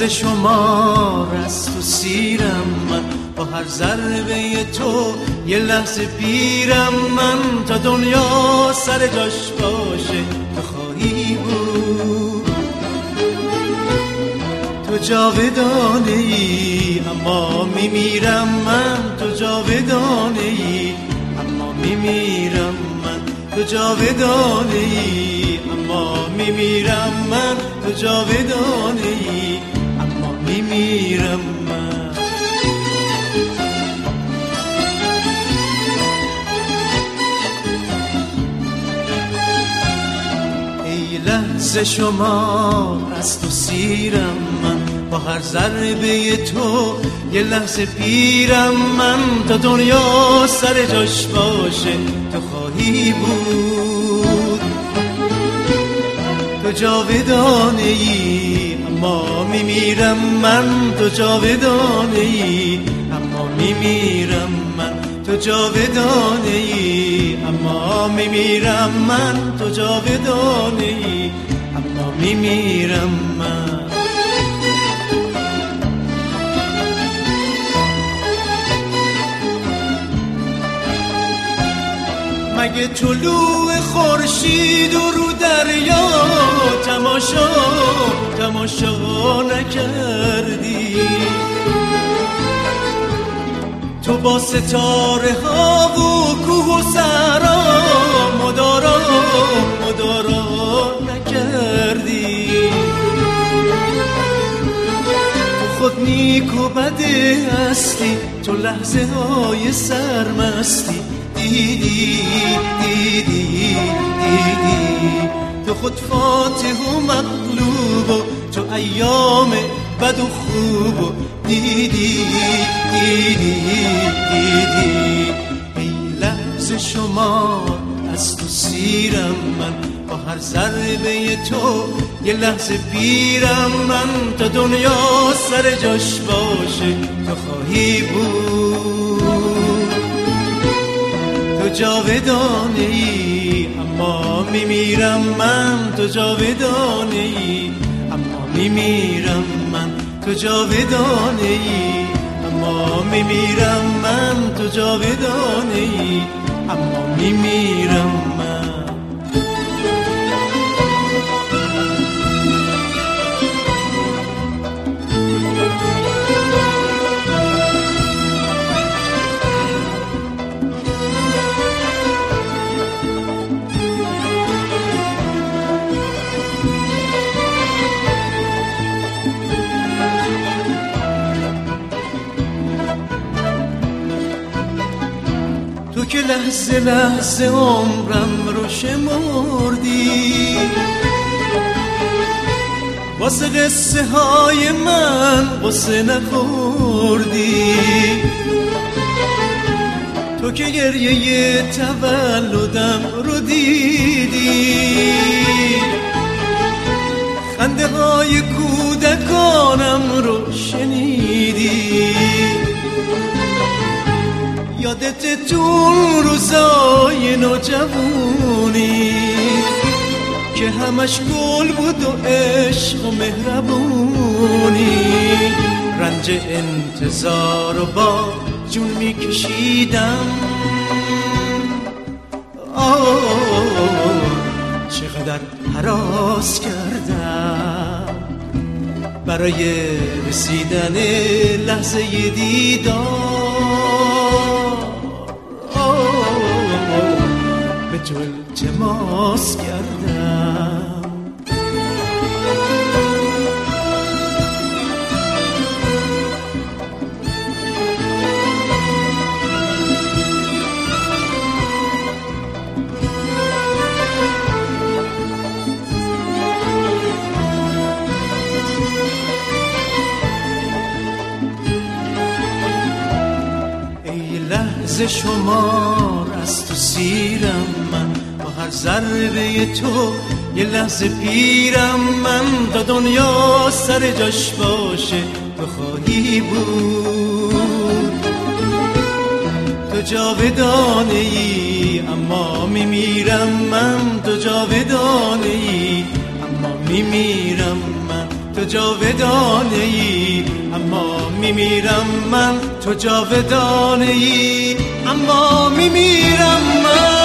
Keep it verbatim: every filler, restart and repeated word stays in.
لحظه شمار است و سیرم من، با هر ضربه تو یه لحظه پیرم من. تا دنیا سر جاش باشه تو خواهی بود، تو جاودانه ای اما میمیرم من. تو جاودانه ای اما میمیرم من. تو جاودانه ای اما میمیرم من. تو جاودانه ای اما میمیرم من. ای لحظه شمار است و سیرم من، با هر ضربه تو یه لحظه پیرم من. تا دنیا سر جاش باشه تو خواهی بود، تو جاودانه ای اما میمیرم من. تو جاودانه ای اما میمیرم من. تو جاودانه ای اما میمیرم من. تو جاودانه ای اما میمیرم من. مگه طلوع خورشید و رو دریا تماشا تماشا نکردی؟ تو با ستاره ها و کوه و صحرا مدارا مدارا نکردی؟ تو خود نیک و بده هستی، تو لحظه های سرمستی دیدی دیدی دیدی. تو خود فاتح و مغلوب و تو ایام بد و خوب و دیدی دیدی دیدی. ای لحظه شمار از تو سیرم من، با هر ضربه تو یه لحظه پیرم من. تا دنیا سر جاش باشه تو خواهی بود، تو جاودانه ای اما میمیرم من. تو جاودانه ای اما میمیرم من. تو جاودانه ای اما میمیرم من. تو جاودانه ای اما میمیرم من. تو که لحظه لحظه عمرم رو شمردی، واسه قصه های من قصه نخوردی. تو که گریه تولدم رو دیدی، خنده های کودکانم رو شنیدی. یادت تو روزای نوجوانی که همش گل بود و عشق و مهربونی. رنج انتظار رو با جون میکشیدم، چقدر هراس کردم برای رسیدن لحظه دیدار. به تو التماس کردم، ای لحظه شمار از تو سیرم من، با هر ضربه تو یه لحظه پیرم من. تا دنیا سر جاش باشه تو خواهی بود، تو جاودانه ای اما میمیرم من. تو جاودانه ای اما میمیرم من. تو تو جاودانه ای، اما میمیرم من تو جاودانه ای، اما میمیرم من.